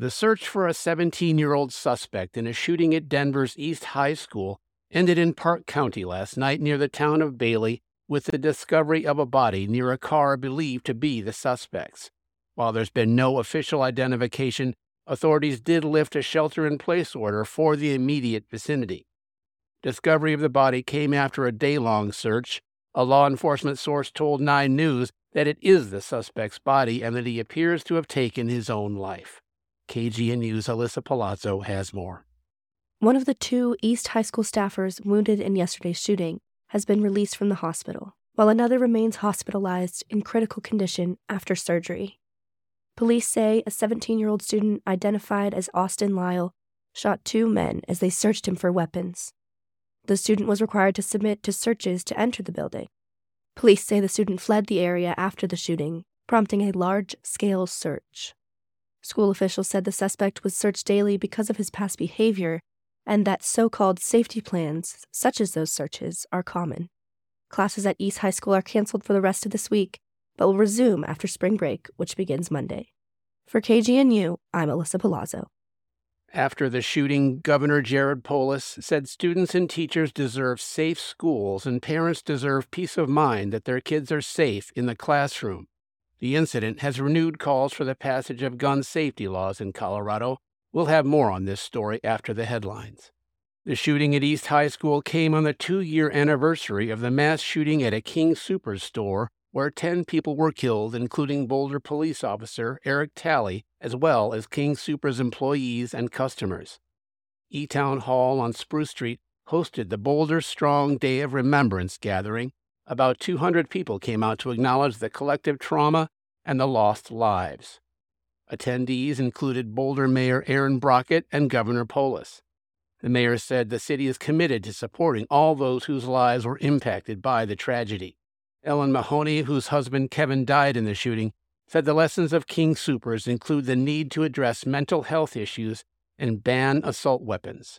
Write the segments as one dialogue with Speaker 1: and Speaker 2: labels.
Speaker 1: The search for a 17-year-old suspect in a shooting at Denver's East High School ended in Park County last night near the town of Bailey with the discovery of a body near a car believed to be the suspect's. While there's been no official identification, authorities did lift a shelter-in-place order for the immediate vicinity. Discovery of the body came after a day-long search. A law enforcement source told 9 News that it is the suspect's body and that he appears to have taken his own life. KGNU's Alyssa Palazzo has more.
Speaker 2: One of the 2 East High School staffers wounded in yesterday's shooting has been released from the hospital, while another remains hospitalized in critical condition after surgery. Police say a 17-year-old student identified as Austin Lyle shot 2 men as they searched him for weapons. The student was required to submit to searches to enter the building. Police say the student fled the area after the shooting, prompting a large-scale search. School officials said the suspect was searched daily because of his past behavior and that so-called safety plans, such as those searches, are common. Classes at East High School are canceled for the rest of this week, but will resume after spring break, which begins Monday. For KGNU, I'm Alyssa Palazzo.
Speaker 1: After the shooting, Governor Jared Polis said students and teachers deserve safe schools and parents deserve peace of mind that their kids are safe in the classroom. The incident has renewed calls for the passage of gun safety laws in Colorado. We'll have more on this story after the headlines. The shooting at East High School came on the 2-year anniversary of the mass shooting at a King Soopers store where 10 people were killed, including Boulder police officer Eric Talley, as well as King Soopers employees and customers. E-Town Hall on Spruce Street hosted the Boulder Strong Day of Remembrance gathering. About 200 people came out to acknowledge the collective trauma and the lost lives. Attendees included Boulder Mayor Aaron Brockett and Governor Polis. The mayor said the city is committed to supporting all those whose lives were impacted by the tragedy. Ellen Mahoney, whose husband Kevin died in the shooting, said the lessons of King Soopers include the need to address mental health issues and ban assault weapons.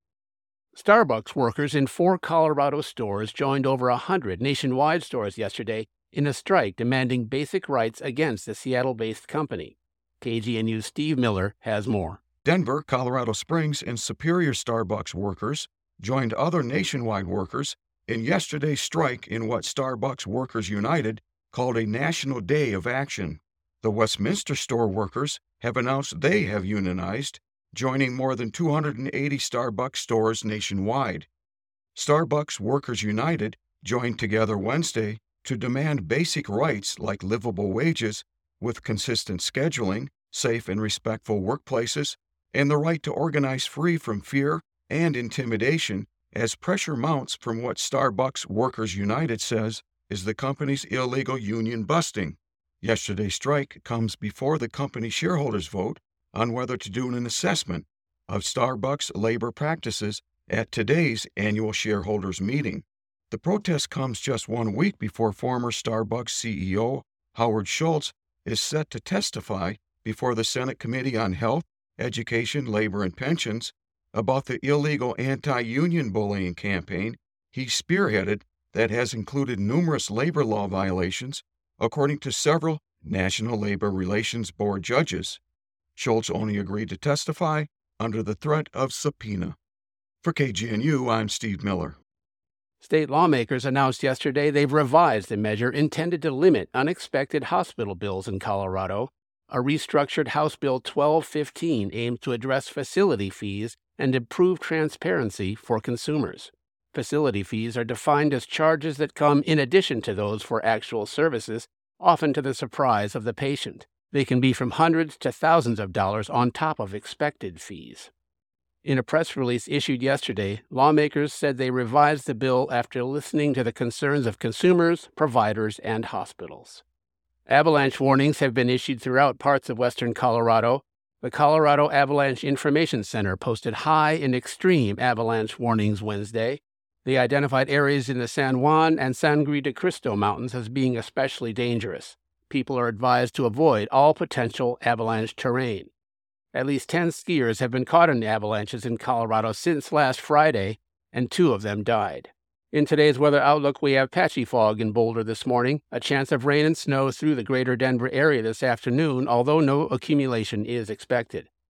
Speaker 1: Starbucks workers in 4 Colorado stores joined over 100 nationwide stores yesterday in a strike demanding basic rights against the Seattle-based company. KGNU's Steve Miller has more.
Speaker 3: Denver, Colorado Springs, and Superior Starbucks workers joined other nationwide workers in yesterday's strike in what Starbucks Workers United called a National Day of Action. The Westminster store workers have announced they have unionized, joining more than 280 Starbucks stores nationwide. Starbucks Workers United joined together Wednesday to demand basic rights like livable wages with consistent scheduling, safe and respectful workplaces, and the right to organize free from fear and intimidation as pressure mounts from what Starbucks Workers United says is the company's illegal union busting. Yesterday's strike comes before the company shareholders vote on whether to do an assessment of Starbucks labor practices at today's annual shareholders meeting. The protest comes just 1 week before former Starbucks CEO Howard Schultz is set to testify before the Senate Committee on Health, Education, Labor, and Pensions about the illegal anti-union bullying campaign he spearheaded that has included numerous labor law violations, according to several National Labor Relations Board judges. Schultz only agreed to testify under the threat of subpoena. For KGNU, I'm Steve Miller.
Speaker 1: State lawmakers announced yesterday they've revised a measure intended to limit unexpected hospital bills in Colorado. A restructured House Bill 1215 aims to address facility fees and improve transparency for consumers. Facility fees are defined as charges that come in addition to those for actual services, often to the surprise of the patient. They can be from hundreds to thousands of dollars on top of expected fees. In a press release issued yesterday, lawmakers said they revised the bill after listening to the concerns of consumers, providers, and hospitals. Avalanche warnings have been issued throughout parts of western Colorado. The Colorado Avalanche Information Center posted high and extreme avalanche warnings Wednesday. They identified areas in the San Juan and Sangre de Cristo mountains as being especially dangerous. People are advised to avoid all potential avalanche terrain. At least 10 skiers have been caught in avalanches in Colorado since last Friday, and 2 of them died. In today's weather outlook, we have patchy fog in Boulder this morning, a chance of rain and snow through the greater Denver area this afternoon, although no accumulation is expected.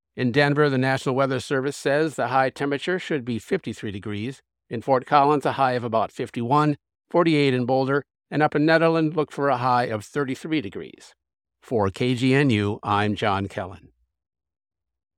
Speaker 1: In Denver, the National Weather Service says the high temperature should be 53 degrees. In Fort Collins, a high of about 51, 48 in Boulder, and up in Nederland, look for a high of 33 degrees. For KGNU, I'm John Kellen.